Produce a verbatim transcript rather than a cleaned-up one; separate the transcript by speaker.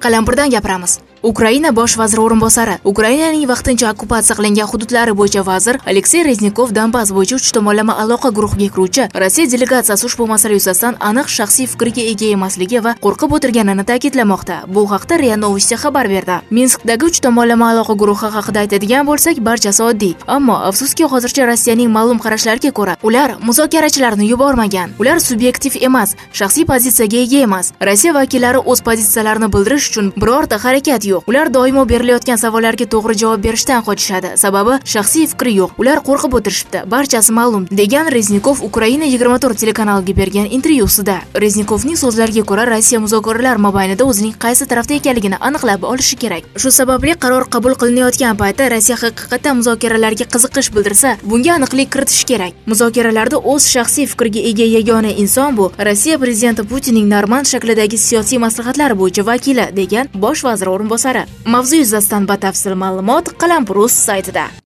Speaker 1: Qalampirdan gapiramiz. Ukraina bosh vaziri o'rinbosari, Ukrainaning vaqtincha okkupatsiya qilingan hududlari bo'yicha vazir Aleksey Reznikov Donbass bo'yicha uch tomonlama aloqa guruhiga kiruvchi Rossiya delegatsiyasi ushbu masala yuzasidan aniq shaxsiy fikriga ega emasligi va qo'rqib o'tirganini ta'kidlamoqda. Bu haqda RIA Novosti xabar berdi. Minskdagi uch tomonlama aloqa guruhi haqida aytadigan bo'lsak, barchasi oddiy. Ammo afsuski hozircha Rossiyaning ma'lum qarashlariga ko'ra, ular muzokarachilarni yubormagan. Ular subyektiv emas, shaxsiy pozitsiyaga ega emas. Rossiya vakillari o'z pozitsiyalarini bildirish uchun birorta harakat yo'q. Ular doimo berilayotgan savollarga to'g'ri javob berishdan qochishadi. Sababi shaxsiy fikri yo'q. Ular qo'rqib o'tirishibdi. Barchasi ma'lum, degan Reznikov Ukraina yigirma to'rt telekanaliga bergan intervyusida. Reznikovning so'zlariga ko'ra, Rossiya muzokaralar mobaynida o'zining qaysi tarafda ekanligini aniqlab olishi kerak. Shu sababli qaror qabul qilinayotgan paytda Rossiya haqiqatan muzokaralarga qiziqish bildirsa, bunga aniqlik kiritish kerak. Muzokaralarda o'z shaxsiy fikriga ega yagona inson bu Rossiya prezidenti Putinning Narman shaklidagi siyosiy maslahatlar bo'yicha vakili, degan bosh vazir o'rinbosari. Mavzu yuzasidan batafsil ma'lumot Qalampir.uz saytida.